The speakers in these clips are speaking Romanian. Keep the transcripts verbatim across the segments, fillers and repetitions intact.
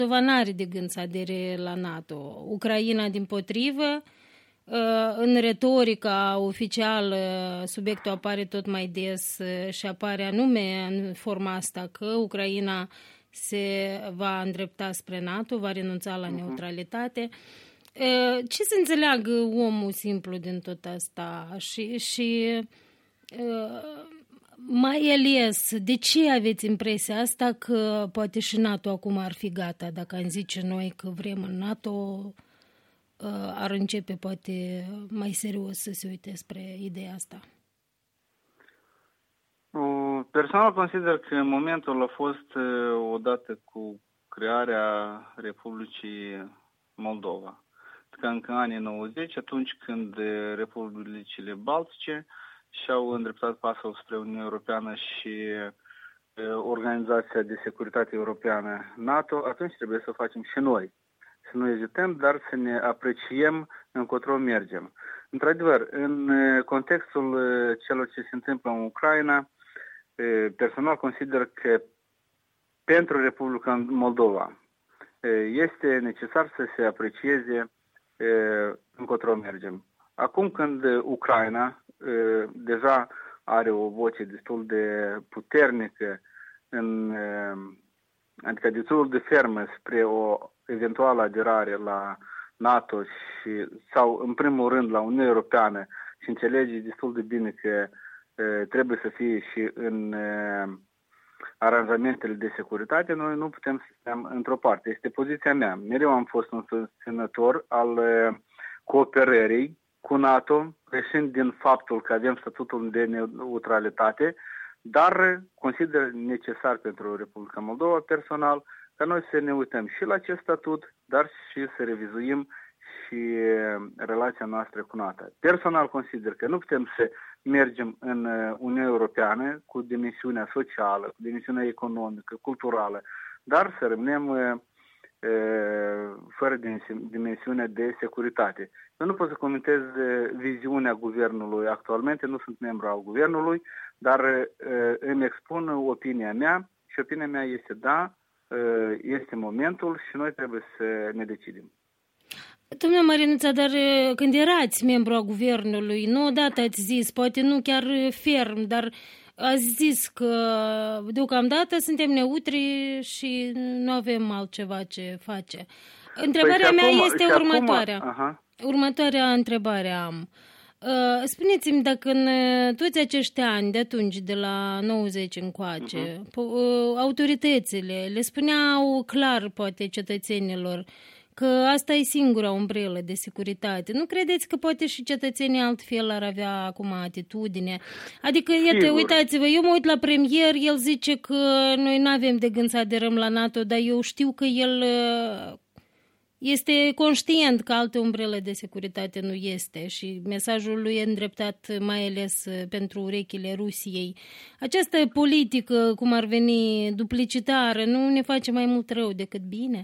Moldova n-are de gând să adere la NATO. Ucraina, dimpotrivă, în retorica oficială subiectul apare tot mai des și apare anume în forma asta că Ucraina se va îndrepta spre NATO, va renunța la neutralitate. Ce să înțeleagă omul simplu din tot asta? Și, și mai ales, de ce aveți impresia asta că poate și NATO acum ar fi gata? Dacă am zice noi că vrem în NATO, ar începe poate mai serios să se uite spre ideea asta? Personal consider că în momentul a fost odată cu crearea Republicii Moldova. Că încă în anii nouăzeci, atunci când republicile baltice și-au îndreptat pasul spre Uniunea Europeană și Organizația de Securitate Europeană NATO, atunci trebuie să o facem și noi. Să nu ezităm, dar să ne apreciem încotro mergem. Într-adevăr, în contextul celor ce se întâmplă în Ucraina, personal consider că pentru Republica Moldova este necesar să se aprecieze încotro mergem. Acum când Ucraina deja are o voce destul de puternică, în, adică destul de fermă spre o eventuală aderare la NATO și, sau în primul rând la Uniunea Europeană și înțelege destul de bine că trebuie să fie și în aranjamentele de securitate, noi nu putem să stăm într-o parte. Este poziția mea. Mereu am fost un susținător al cooperării cu NATO, reșind din faptul că avem statutul de neutralitate, dar consider necesar pentru Republica Moldova personal ca noi să ne uităm și la acest statut, dar și să revizuim și relația noastră cu NATO. Personal consider că nu putem să mergem în Uniunea Europeană cu dimensiunea socială, cu dimensiunea economică, culturală, dar să rămânem e, fără dimensiunea de securitate. Eu nu pot să comentez viziunea guvernului actualmente, nu sunt membru al guvernului, dar e, îmi expun opinia mea și opinia mea este da, este momentul și noi trebuie să ne decidem. Domnule Marinuța, dar când erați membru a guvernului, nu odată ați zis, poate nu chiar ferm, dar ați zis că deocamdată suntem neutri și nu avem altceva ce face. Întrebarea păi mea acum, este următoarea. Acum, următoarea întrebare am. Spuneți-mi dacă în toți acești ani de atunci, de la nouăzeci încoace, uh-huh. autoritățile le spuneau clar, poate, cetățenilor că asta e singura umbrelă de securitate. Nu credeți că poate și cetățenii altfel ar avea acum atitudine? Adică, iată, uitați-vă, eu mă uit la premier, el zice că noi nu avem de gând să aderăm la NATO, dar eu știu că el este conștient că alte umbrele de securitate nu este și mesajul lui e îndreptat mai ales pentru urechile Rusiei. Această politică, cum ar veni, duplicitară, nu ne face mai mult rău decât bine?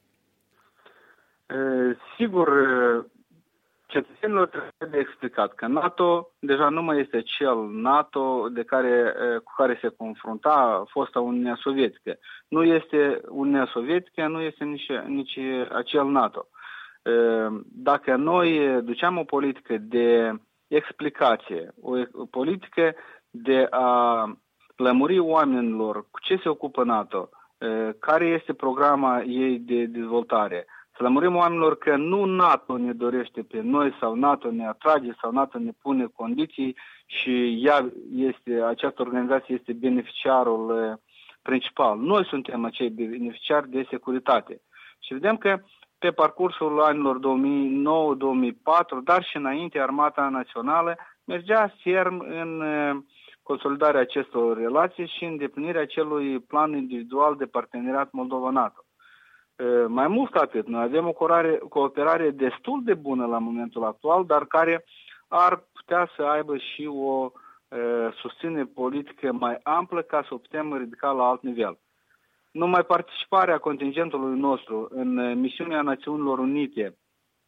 Sigur, cetățenilor trebuie explicat că NATO deja nu mai este cel NATO de care, cu care se confrunta fosta Uniunea Sovietică. Nu este Uniunea Sovietică, nu este nici, nici acel NATO. Dacă noi duceam o politică de explicație, o politică de a lămuri oamenilor cu ce se ocupă NATO, care este programa ei de dezvoltare, să lămurim oamenilor că nu NATO ne dorește pe noi sau NATO ne atrage sau NATO ne pune condiții și ea este, această organizație este beneficiarul principal. Noi suntem acei beneficiari de securitate. Și vedem că pe parcursul anilor două mii nouă două mii patru, dar și înainte, Armata Națională mergea ferm în consolidarea acestor relații și îndeplinirea acelui plan individual de parteneriat Moldova-NATO. Mai mult atât, noi avem o cooperare destul de bună la momentul actual, dar care ar putea să aibă și o e, susținere politică mai amplă ca să o putem ridica la alt nivel. Numai participarea contingentului nostru în misiunea Națiunilor Unite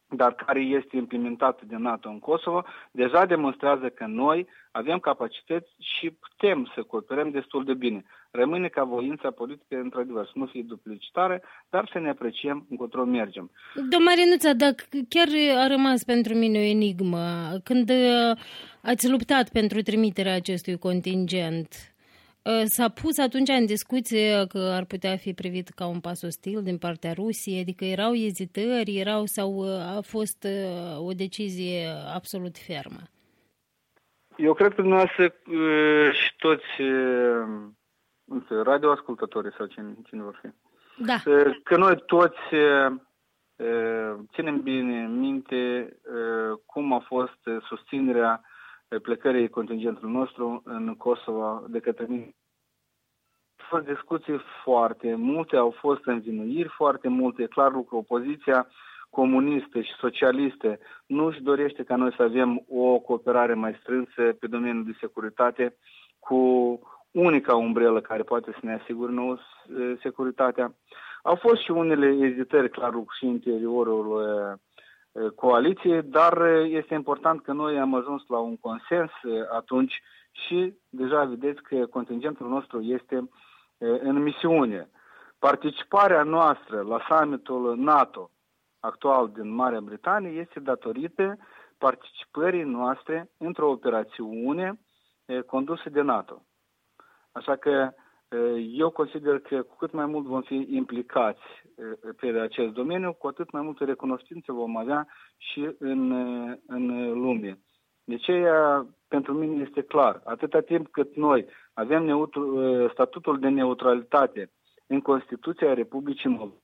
dar care este implementată de NATO în Kosovo, deja demonstrează că noi avem capacități și putem să cooperăm destul de bine. Rămâne ca voința politică, într-adevăr, să nu fie duplicitară, dar să ne apreciem încotro mergem. Domnul Marinuța, dacă chiar a rămas pentru mine o enigmă, când ați luptat pentru trimiterea acestui contingent, s-a pus atunci în discuție că ar putea fi privit ca un pas ostil din partea Rusiei, adică erau ezitări, erau sau a fost o decizie absolut fermă? Eu cred că dumneavoastră și toți radioascultătorii sau cine, cine vor fi, da. Că noi toți ținem bine minte cum a fost susținerea plecării contingentului nostru în Kosovo de către mine. Au fost discuții foarte multe, au fost învinuiri foarte multe. E clar lucru, opoziția comunistă și socialistă nu își dorește ca noi să avem o cooperare mai strânsă pe domeniul de securitate cu unica umbrelă care poate să ne asigure nouă securitatea. Au fost și unele ezitări, clar lucru, și în interiorul coaliției, dar este important că noi am ajuns la un consens atunci și deja vedeți că contingentul nostru este în misiune. Participarea noastră la summitul NATO actual din Marea Britanie este datorită participării noastre într-o operațiune condusă de NATO. Așa că eu consider că cu cât mai mult vom fi implicați pe acest domeniu, cu atât mai multă recunoștință vom avea și în, în lume. De aceea, pentru mine este clar, atâta timp cât noi avem neutru, statutul de neutralitate în Constituția Republicii Moldova,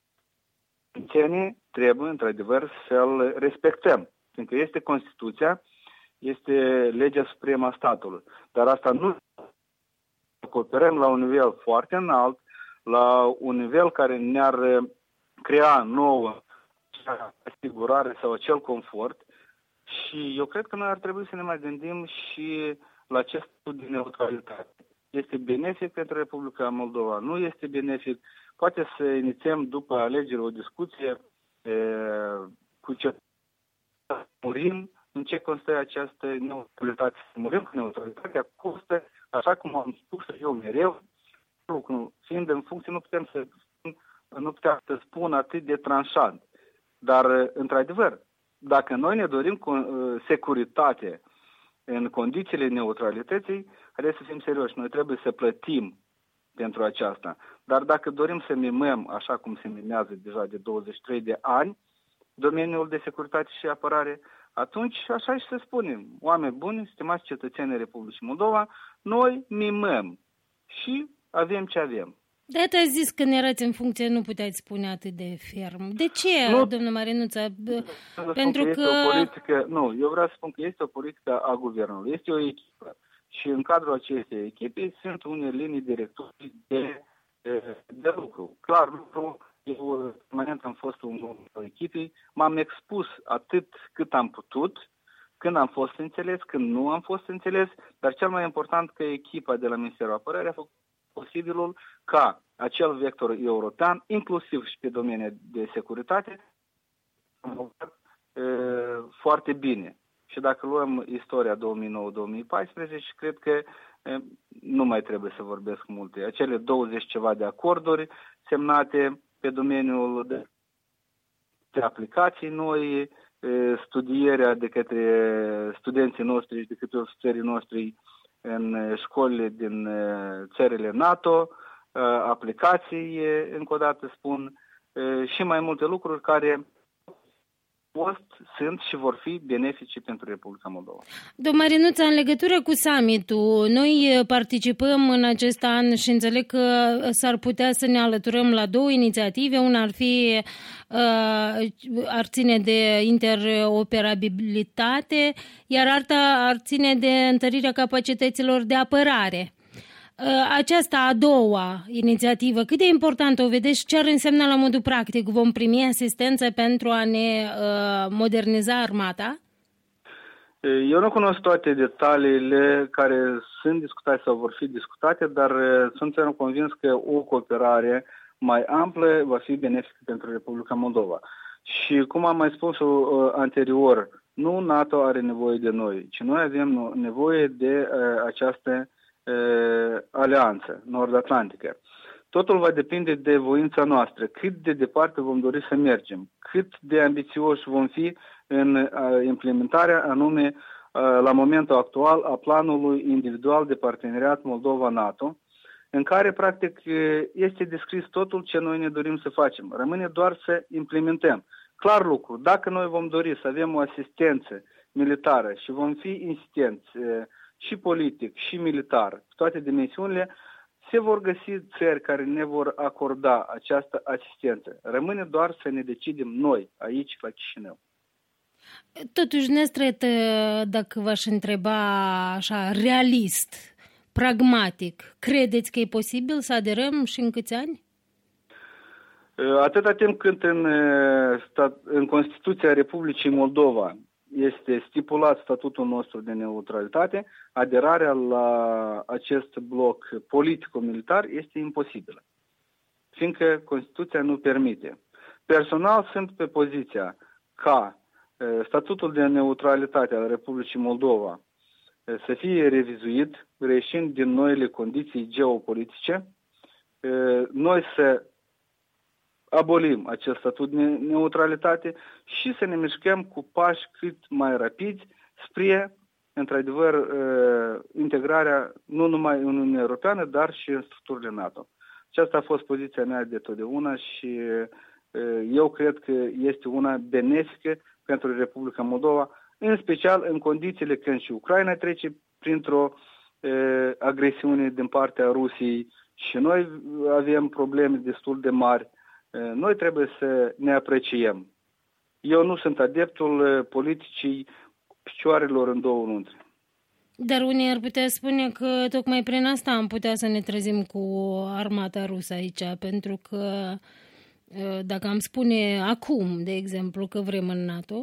trebuie, într-adevăr, să-l respectăm. Pentru că este Constituția, este legea supremă a statului. Dar asta nu cooperăm la un nivel foarte înalt, la un nivel care ne-ar crea nouă asigurare sau acel confort. Și eu cred că noi ar trebui să ne mai gândim și la acest statut de neutralitate. Este benefic pentru Republica Moldova, nu este benefic. Poate să inițiem după alegeri o discuție e, cu ce murim, în ce constă această neutralitate. Să murim cu neutralitatea costă, așa cum am spus eu mereu, fiind în funcție, nu putem să, nu putem să spun atât de tranșant. Dar, într-adevăr, dacă noi ne dorim cu, uh, securitate în condițiile neutralității, haideți să fim serioși, noi trebuie să plătim pentru aceasta. Dar dacă dorim să mimăm, așa cum se mimează deja de douăzeci și trei de ani, domeniul de securitate și apărare, atunci așa și să spunem, oameni buni, stimați cetățenii Republicii Moldova, noi mimăm și avem ce avem. De atât ați zis că când erați în funcție nu puteți spune atât de ferm. De ce, nu, domnul Marinuța? Pentru că... că... Este o politică, nu, eu vreau să spun că este o politică a guvernului, este o echipă. Și în cadrul acestei echipe sunt unele linii directorii de, de, de lucru. Clar, lucru, eu permanent am fost un echipei, m-am expus atât cât am putut, când am fost înțeles, când nu am fost înțeles, dar cel mai important că echipa de la Ministerul Apărării a făcut posibilul ca acel vector european, inclusiv și pe domeniul de securitate, foarte bine. Și dacă luăm istoria două mii nouă două mii paisprezece, cred că nu mai trebuie să vorbesc multe. Acele douăzeci ceva de acorduri semnate pe domeniul de, de aplicații noi, studierea de către studenții noștri și de către ofițerii noștri în școlile din țările NATO, aplicații, încă o dată spun, și mai multe lucruri care fost, sunt și vor fi benefici pentru Republica Moldova. Domnul Marinuța, în legătură cu summitul, noi participăm în acest an și înțeleg că s-ar putea să ne alăturăm la două inițiative. Una ar fi, ar ține de interoperabilitate, iar alta ar ține de întărirea capacităților de apărare. Aceasta a doua inițiativă, cât de important o vedeți și ce ar însemna la modul practic? Vom primi asistență pentru a ne uh, moderniza armata? Eu nu cunosc toate detaliile care sunt discutate sau vor fi discutate, dar sunt convins că o cooperare mai amplă va fi benefică pentru Republica Moldova. Și cum am mai spus uh, anterior, nu NATO are nevoie de noi, ci noi avem nevoie de uh, această uh, alianță nord-atlantică. Totul va depinde de voința noastră, cât de departe vom dori să mergem, cât de ambițioși vom fi în uh, implementarea anume uh, la momentul actual a planului individual de parteneriat Moldova-NATO, în care, practic, este descris totul ce noi ne dorim să facem. Rămâne doar să implementăm. Clar lucru, dacă noi vom dori să avem o asistență militară și vom fi insistenți și politic și militar, toate dimensiunile, se vor găsi țări care ne vor acorda această asistență. Rămâne doar să ne decidem noi, aici, la Chișinău. Totuși, Nestret, dacă v-aș întreba așa, realist, pragmatic, credeți că e posibil să aderăm și în câți ani? Atâta timp cât în, stat, în Constituția Republicii Moldova este stipulat statutul nostru de neutralitate, aderarea la acest bloc politico-militar este imposibilă, fiindcă Constituția nu permite. Personal sunt pe poziția ca statutul de neutralitate al Republicii Moldova să fie revizuit, reieșind din noile condiții geopolitice, noi să abolim acest statut de neutralitate și să ne mișcăm cu pași cât mai rapizi spre, într-adevăr, integrarea nu numai în Uniunea Europeană, dar și în structurile NATO. Aceasta a fost poziția mea de totdeauna și eu cred că este una benefică pentru Republica Moldova, în special în condițiile când și Ucraina trece printr-o e, agresiune din partea Rusiei și noi avem probleme destul de mari. E, noi trebuie să ne apreciem. Eu nu sunt adeptul politicii picioarelor în două nunți. Dar unii ar putea spune că tocmai prin asta am putea să ne trezim cu armata rusă aici, pentru că dacă am spune acum, de exemplu, că vrem în NATO,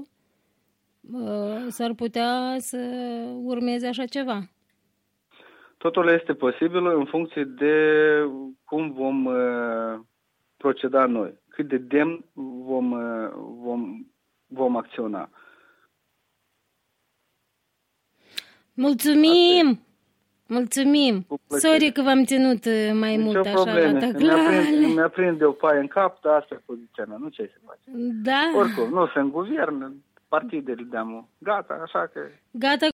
s-ar putea să urmeze așa ceva. Totul este posibil în funcție de cum vom proceda noi, cât de demn vom, vom, vom acționa. Mulțumim! Mulțumim! Sorry că v-am ținut mai Nici mult așa probleme. la tăclale. Mi-a prinde o paie în cap, dar asta e poziția mea, nu ce se face. Da. Oricum, nu sunt guvern, partidele de-amu. Gata, așa că... Gata